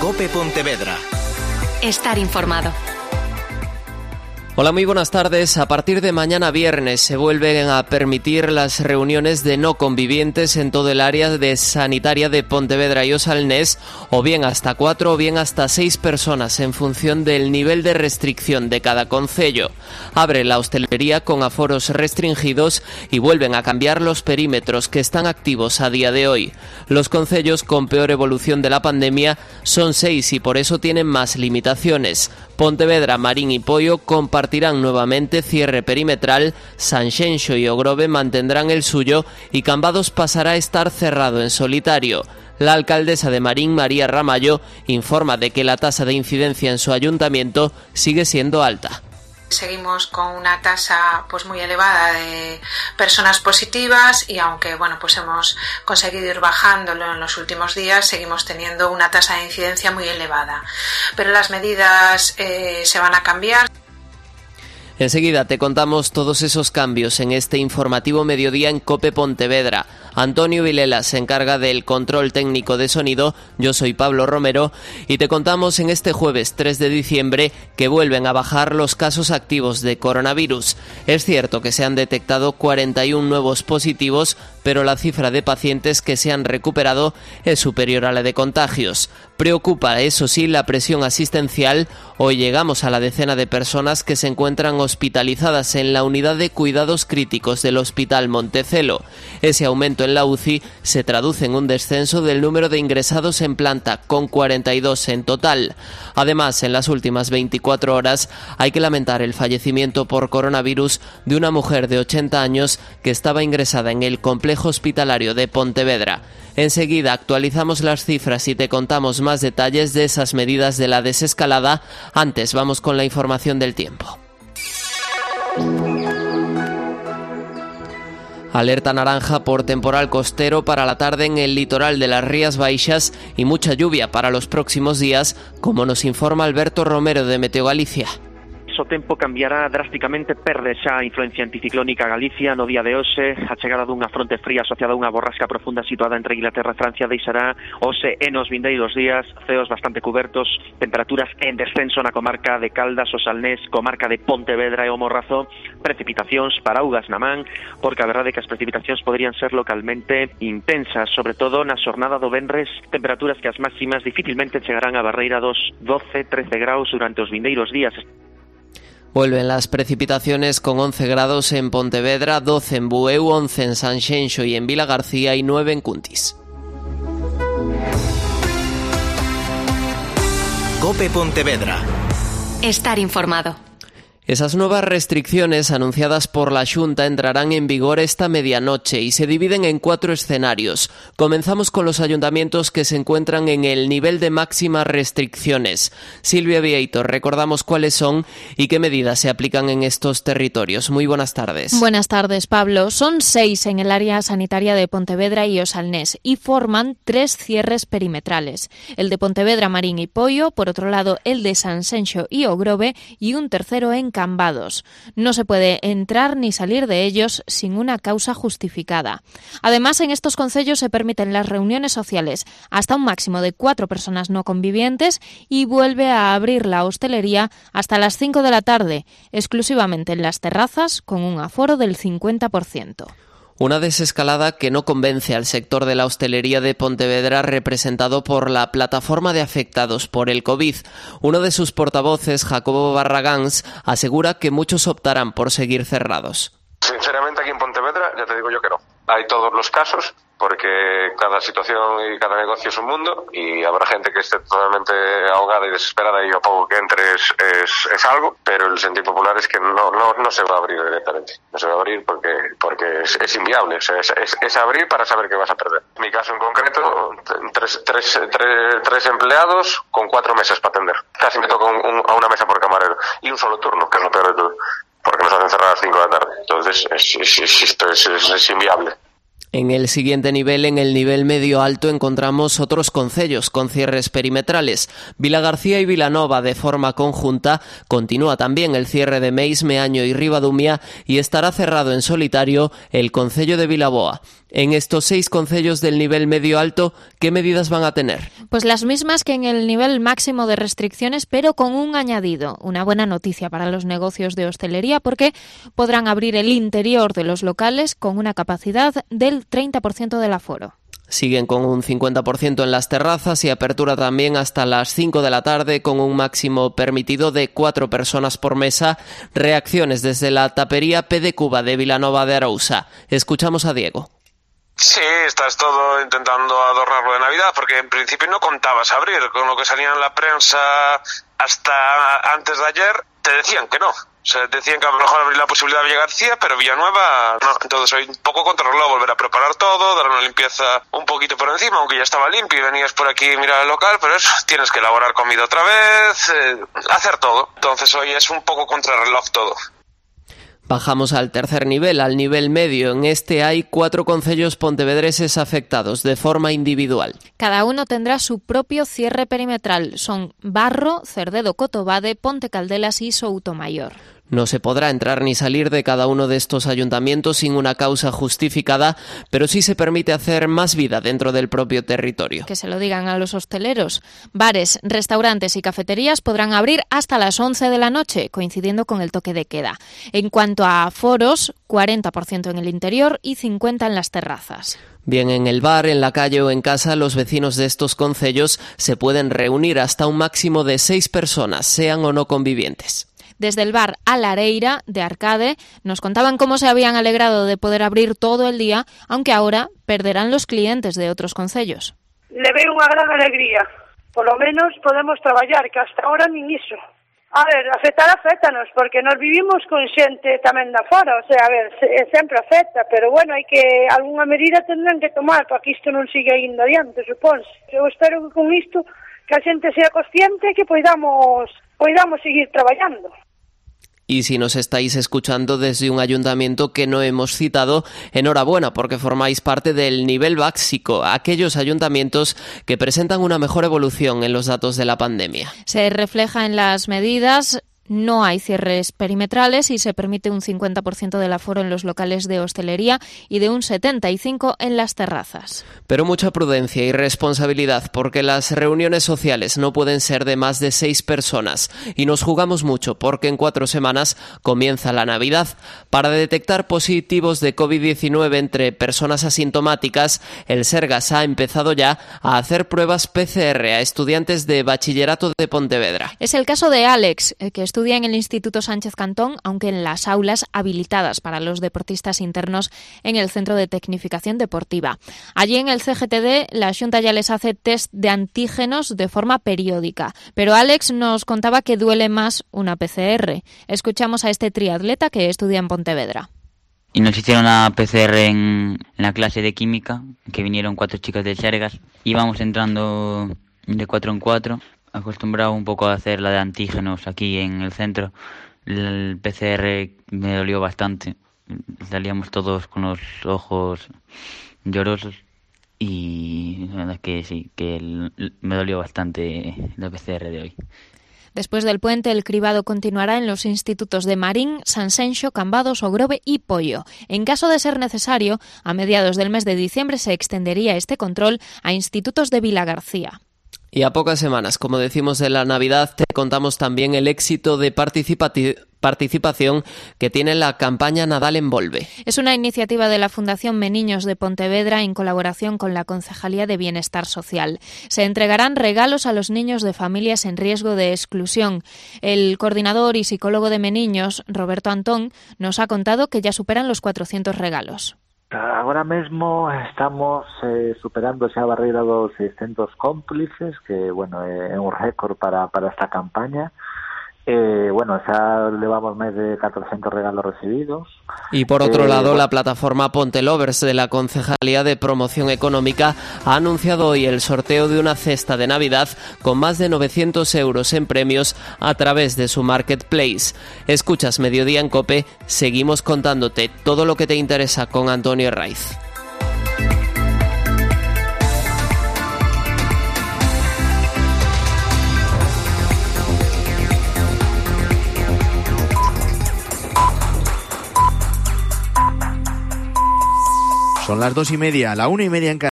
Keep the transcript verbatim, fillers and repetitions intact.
COPE Pontevedra. Estar informado. Hola, muy buenas tardes. A partir de mañana viernes se vuelven a permitir las reuniones de no convivientes en todo el área de sanitaria de Pontevedra y Osalnés, o bien hasta cuatro o bien hasta seis personas en función del nivel de restricción de cada concello. Abre la hostelería con aforos restringidos y vuelven a cambiar los perímetros que están activos a día de hoy. Los concellos con peor evolución de la pandemia son seis y por eso tienen más limitaciones. Pontevedra, Marín y Poio compartirán nuevamente cierre perimetral, Sanxenxo y Ogrove mantendrán el suyo y Cambados pasará a estar cerrado en solitario. La alcaldesa de Marín, María Ramallo, informa de que la tasa de incidencia en su ayuntamiento sigue siendo alta. Seguimos con una tasa pues muy elevada de personas positivas y aunque bueno pues hemos conseguido ir bajándolo en los últimos días, seguimos teniendo una tasa de incidencia muy elevada. Pero las medidas eh, se van a cambiar. Enseguida te contamos todos esos cambios en este informativo mediodía en COPE Pontevedra. Antonio Vilela se encarga del control técnico de sonido, yo soy Pablo Romero y te contamos en este jueves tres de diciembre que vuelven a bajar los casos activos de coronavirus. Es cierto que se han detectado cuarenta y uno nuevos positivos, pero la cifra de pacientes que se han recuperado es superior a la de contagios. Preocupa, eso sí, la presión asistencial. Hoy llegamos a la decena de personas que se encuentran hospitalizadas en la unidad de cuidados críticos del Hospital Montecelo. Ese aumento en la U C I se traduce en un descenso del número de ingresados en planta, con cuarenta y dos en total. Además, en las últimas veinticuatro horas hay que lamentar el fallecimiento por coronavirus de una mujer de ochenta años que estaba ingresada en el complejo hospitalario de Pontevedra. Enseguida actualizamos las cifras y te contamos más detalles de esas medidas de la desescalada. Antes vamos con la información del tiempo. Alerta naranja por temporal costero para la tarde en el litoral de las Rías Baixas y mucha lluvia para los próximos días, como nos informa Alberto Romero de Meteo Galicia. O tempo cambiará drasticamente, perde xa a influencia anticiclónica a Galicia no día de hoxe. A chegada dunha fronte fría asociada a unha borrasca profunda situada entre Inglaterra e Francia deixará hoxe e nos vindeiros días ceos bastante cubertos, temperaturas en descenso na comarca de Caldas, Osalnés, comarca de Pontevedra e o Morrazo, precipitacións para augas na man, porque a verdade é que as precipitacións poderían ser localmente intensas, sobre todo na xornada do venres, temperaturas que as máximas dificilmente chegarán a barreira dos doce trece graus durante os vindeiros días. Vuelven las precipitaciones con once grados en Pontevedra, doce en Bueu, once en Sanxenxo y en Vilagarcía y nueve en Cuntis. COPE Pontevedra. Estar informado. Esas nuevas restricciones anunciadas por la Xunta entrarán en vigor esta medianoche y se dividen en cuatro escenarios. Comenzamos con los ayuntamientos que se encuentran en el nivel de máximas restricciones. Silvia Vieito, recordamos cuáles son y qué medidas se aplican en estos territorios. Muy buenas tardes. Buenas tardes, Pablo. Son seis en el área sanitaria de Pontevedra y Osalnés y forman tres cierres perimetrales. El de Pontevedra, Marín y Poio, por otro lado el de Sanxenxo y Ogrove y un tercero en Cambados. No se puede entrar ni salir de ellos sin una causa justificada. Además, en estos concellos se permiten las reuniones sociales hasta un máximo de cuatro personas no convivientes y vuelve a abrir la hostelería hasta las cinco de la tarde, exclusivamente en las terrazas con un aforo del cincuenta por ciento. Una desescalada que no convence al sector de la hostelería de Pontevedra, representado por la Plataforma de Afectados por el COVID. Uno de sus portavoces, Jacobo Barragans, asegura que muchos optarán por seguir cerrados. Sinceramente, aquí en Pontevedra, ya te digo yo que no. Hay todos los casos, porque cada situación y cada negocio es un mundo y habrá gente que esté totalmente ahogada y desesperada y a poco que entre es, es, es algo, pero el sentir popular es que no, no, no se va a abrir directamente. No se va a abrir porque, porque es, es inviable. O sea, es, es, es abrir para saber que vas a perder. En mi caso en concreto, tres, tres, tres, tres empleados con cuatro mesas para atender. Casi me toca un, un, a una mesa por camarero y un solo turno, que es lo peor de todo, porque nos hacen cerrar a las cinco de la tarde. Entonces, es, es, es, esto es, es, es inviable. En el siguiente nivel, en el nivel medio-alto, encontramos otros concellos con cierres perimetrales. Vilagarcía y Vilanova, de forma conjunta, continúa también el cierre de Meis, Meaño y Ribadumia y estará cerrado en solitario el concello de Vilaboa. En estos seis concellos del nivel medio-alto, ¿qué medidas van a tener? Pues las mismas que en el nivel máximo de restricciones, pero con un añadido. Una buena noticia para los negocios de hostelería porque podrán abrir el interior de los locales con una capacidad del treinta por ciento del aforo. Siguen con un cincuenta por ciento en las terrazas y apertura también hasta las cinco de la tarde con un máximo permitido de cuatro personas por mesa. Reacciones desde la tapería P de Cuba de Vilanova de Arousa. Escuchamos a Diego. Sí, estás todo intentando adornarlo de Navidad, porque en principio no contabas abrir, con lo que salía en la prensa hasta antes de ayer, te decían que no. O sea, decían que a lo mejor habría la posibilidad de Villagarcía, pero Villanueva no. Entonces hoy un poco contrarreloj, volver a preparar todo, dar una limpieza un poquito por encima, aunque ya estaba limpio y venías por aquí a mirar el local, pero eso, tienes que elaborar comida otra vez, eh, hacer todo. Entonces hoy es un poco contrarreloj todo. Bajamos al tercer nivel, al nivel medio. En este hay cuatro concellos pontevedreses afectados de forma individual. Cada uno tendrá su propio cierre perimetral. Son Barro, Cerdedo, Cotobade, Ponte Caldelas y Soutomayor. No se podrá entrar ni salir de cada uno de estos ayuntamientos sin una causa justificada, pero sí se permite hacer más vida dentro del propio territorio. Que se lo digan a los hosteleros. Bares, restaurantes y cafeterías podrán abrir hasta las once de la noche, coincidiendo con el toque de queda. En cuanto a aforos, cuarenta por ciento en el interior y cincuenta por ciento en las terrazas. Bien en el bar, en la calle o en casa, los vecinos de estos concellos se pueden reunir hasta un máximo de seis personas, sean o no convivientes. Desde el bar A Lareira de Arcade nos contaban cómo se habían alegrado de poder abrir todo el día, aunque ahora perderán los clientes de otros concellos. Le veo unha gran alegría. Por lo menos podemos traballar, que hasta ahora nin iso. A ver, afectar afectanos, porque nos vivimos con xente tamén da fora, o sea, a ver, se, sempre afecta, pero bueno, hai que, algunha medida tendrán que tomar para que isto non siga indo adiante, supónse. Eu espero que con isto que a xente sea consciente que poidamos, poidamos seguir traballando. Y si nos estáis escuchando desde un ayuntamiento que no hemos citado, enhorabuena porque formáis parte del nivel básico, aquellos ayuntamientos que presentan una mejor evolución en los datos de la pandemia. Se refleja en las medidas. No hay cierres perimetrales y se permite un cincuenta por ciento del aforo en los locales de hostelería y de un setenta y cinco por ciento en las terrazas. Pero mucha prudencia y responsabilidad porque las reuniones sociales no pueden ser de más de seis personas y nos jugamos mucho porque en cuatro semanas comienza la Navidad. Para detectar positivos de COVID diecinueve entre personas asintomáticas, el Sergas ha empezado ya a hacer pruebas P C R a estudiantes de bachillerato de Pontevedra. Es el caso de Alex, que estudia Estudia en el Instituto Sánchez Cantón, aunque en las aulas habilitadas para los deportistas internos en el Centro de Tecnificación Deportiva. Allí en el C G T D la Xunta ya les hace test de antígenos de forma periódica, pero Alex nos contaba que duele más una P C R. Escuchamos a este triatleta que estudia en Pontevedra. Y nos hicieron la P C R en, en la clase de química, que vinieron cuatro chicas del Sergas. Íbamos entrando de cuatro en cuatro. Acostumbrado un poco a hacer la de antígenos aquí en el centro. El P C R me dolió bastante. Salíamos todos con los ojos llorosos y la verdad es que sí, que el, me dolió bastante la P C R de hoy. Después del puente, el cribado continuará en los institutos de Marín, Sanxenxo, Cambados, Ogrove y Pollo. En caso de ser necesario, a mediados del mes de diciembre se extendería este control a institutos de Vilagarcía. Y a pocas semanas, como decimos, de la Navidad, te contamos también el éxito de participati- participación que tiene la campaña Nadal Envolve. Es una iniciativa de la Fundación Meniños de Pontevedra en colaboración con la Concejalía de Bienestar Social. Se entregarán regalos a los niños de familias en riesgo de exclusión. El coordinador y psicólogo de Meniños, Roberto Antón, nos ha contado que ya superan los cuatrocientos regalos. Agora mesmo estamos eh, superando esa barreira dos seiscentos cómplices, que, bueno, é un récord para, para esta campaña. Eh, bueno, xa levamos máis de catrocentos regalos recibidos. Y por otro eh, lado, bueno, la plataforma Ponte Lovers de la Concejalía de Promoción Económica ha anunciado hoy el sorteo de una cesta de Navidad con más de novecientos euros en premios a través de su marketplace. Escuchas Mediodía en COPE, seguimos contándote todo lo que te interesa con Antonio Raiz. las dos y media, la una y media en